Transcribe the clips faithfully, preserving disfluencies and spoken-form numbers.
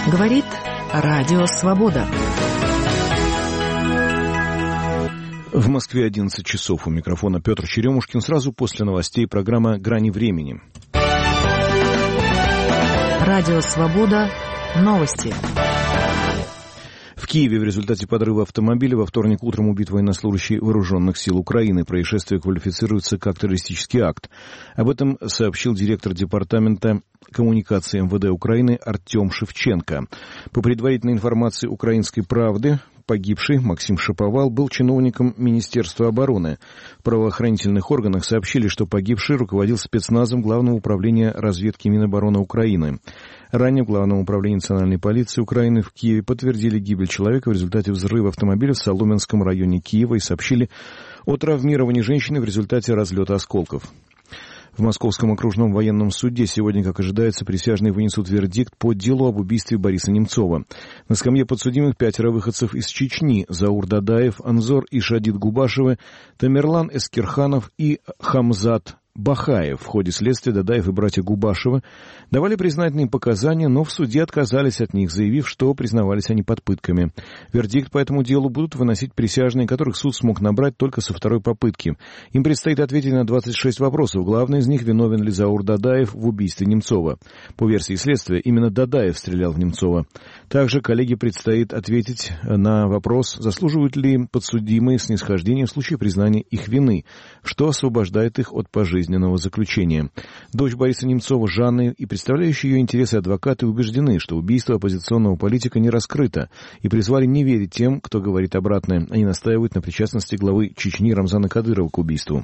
Говорит Радио Свобода. В Москве одиннадцать часов. У микрофона Петр Черемушкин. Сразу после новостей программа «Грани времени». Радио Свобода. Новости. В Киеве в результате подрыва автомобиля во вторник утром убит военнослужащий вооруженных сил Украины. Происшествие квалифицируется как террористический акт. Об этом сообщил директор департамента коммуникации эм вэ дэ Украины Артем Шевченко. По предварительной информации «Украинской правды», погибший Максим Шаповал был чиновником Министерства обороны. В правоохранительных органах сообщили, что погибший руководил спецназом Главного управления разведки Минобороны Украины. Ранее в Главном управлении национальной полиции Украины в Киеве подтвердили гибель человека в результате взрыва автомобиля в Соломенском районе Киева и сообщили о травмировании женщины в результате разлета осколков. В Московском окружном военном суде сегодня, как ожидается, присяжные вынесут вердикт по делу об убийстве Бориса Немцова. На скамье подсудимых пятеро выходцев из Чечни: Заур Дадаев, Анзор Ишадит Губашевы, Тамерлан Эскирханов и Хамзат Бахаев. В ходе следствия Дадаев и братья Губашевы давали признательные показания, но в суде отказались от них, заявив, что признавались они под пытками. Вердикт по этому делу будут выносить присяжные, которых суд смог набрать только со второй попытки. Им предстоит ответить на двадцать шесть вопросов. Главный из них — виновен ли Заур Дадаев в убийстве Немцова. По версии следствия, именно Дадаев стрелял в Немцова. Также коллеге предстоит ответить на вопрос, заслуживают ли подсудимые снисхождения в случае признания их вины, что освобождает их от пожизненного заключения. Дочь Бориса Немцова Жанна и представляющие ее интересы адвокаты убеждены, что убийство оппозиционного политика не раскрыто, и призвали не верить тем, кто говорит обратное. Они настаивают на причастности главы Чечни Рамзана Кадырова к убийству.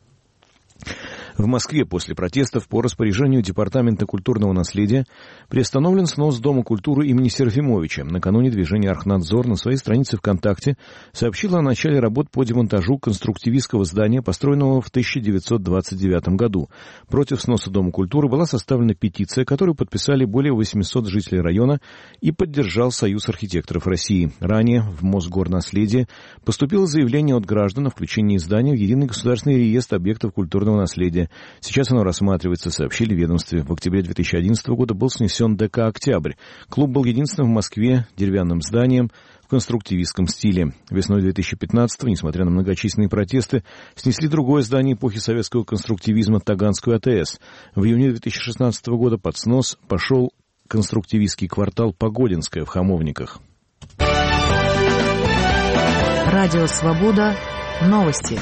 В Москве после протестов по распоряжению Департамента культурного наследия приостановлен снос Дома культуры имени Серафимовича. Накануне движение «Архнадзор» на своей странице ВКонтакте сообщило о начале работ по демонтажу конструктивистского здания, построенного в тысяча девятьсот двадцать девятом году. Против сноса Дома культуры была составлена петиция, которую подписали более восьмисот жителей района, и поддержал Союз архитекторов России. Ранее в Мосгорнаследие поступило заявление от граждан о включении здания в Единый государственный реестр объектов культурного наследия. Сейчас оно рассматривается, сообщили в ведомстве. В октябре две тысячи одиннадцатого года был снесен ДК «Октябрь». Клуб был единственным в Москве деревянным зданием в конструктивистском стиле. Весной две тысячи пятнадцатого, несмотря на многочисленные протесты, снесли другое здание эпохи советского конструктивизма — Таганскую а тэ эс. В июне две тысячи шестнадцатого года под снос пошел конструктивистский квартал Погодинское в Хамовниках. Радио Свобода. Новости.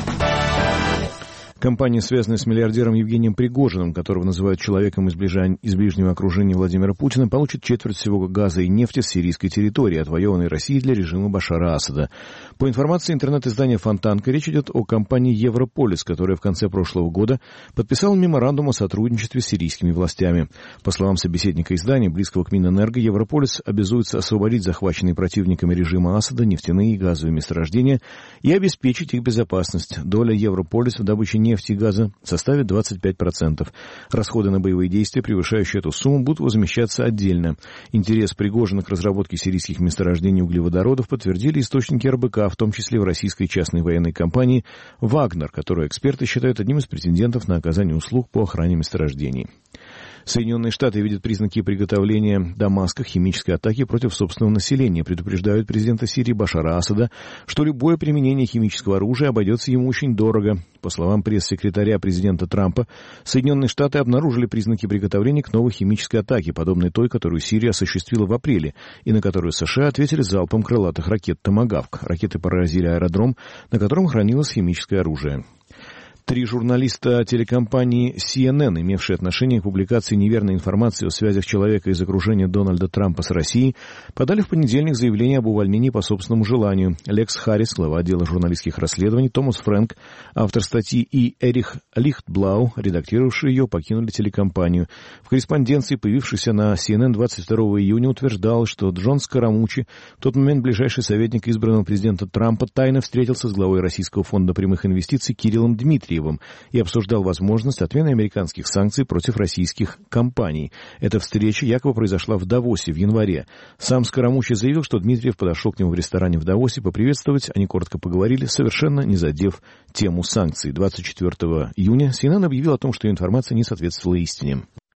Компания, связанная с миллиардером Евгением Пригожиным, которого называют человеком из, ближа... из ближнего окружения Владимира Путина, получит четверть всего газа и нефти с сирийской территории, отвоеванной Россией для режима Башара Асада. По информации интернет-издания «Фонтанка», речь идет о компании «Европолис», которая в конце прошлого года подписала меморандум о сотрудничестве с сирийскими властями. По словам собеседника издания, близкого к Минэнерго, «Европолис» обязуется освободить захваченные противниками режима Асада нефтяные и газовые месторождения и обеспечить их безопасность. Доля «Европолис» в добыче нефти нефти и газа составит двадцать пять процентов. Расходы на боевые действия, превышающие эту сумму, будут возмещаться отдельно. Интерес Пригожина к разработке сирийских месторождений углеводородов подтвердили источники эр бэ ка, в том числе в российской частной военной компании «Вагнер», которую эксперты считают одним из претендентов на оказание услуг по охране месторождений. Соединенные Штаты видят признаки приготовления Дамаска химической атаки против собственного населения. Предупреждают президента Сирии Башара Асада, что любое применение химического оружия обойдется ему очень дорого. По словам пресс-секретаря президента Трампа, Соединенные Штаты обнаружили признаки приготовления к новой химической атаке, подобной той, которую Сирия осуществила в апреле, и на которую США ответили залпом крылатых ракет «Томагавк». Ракеты поразили аэродром, на котором хранилось химическое оружие. Три журналиста телекомпании си эн эн, имевшие отношение к публикации неверной информации о связях человека из окружения Дональда Трампа с Россией, подали в понедельник заявление об увольнении по собственному желанию. Лекс Харрис, глава отдела журналистских расследований, Томас Фрэнк, автор статьи, и Эрих Лихтблау, редактировавший ее, покинули телекомпанию. В корреспонденции, появившейся на си эн эн двадцать второго июня, утверждал, что Джон Скоромучи, в тот момент ближайший советник избранного президента Трампа, тайно встретился с главой Российского фонда прямых инвестиций Кириллом Дмитриевым и обсуждал возможность отмены американских санкций против российских компаний. Эта встреча якобы произошла в Давосе в январе. Сам Скоромучи заявил, что Дмитриев подошел к нему в ресторане в Давосе поприветствовать. Они коротко поговорили, совершенно не задев тему санкций. двадцать четвертого июня си эн эн объявил о том, что информация не соответствовала истине.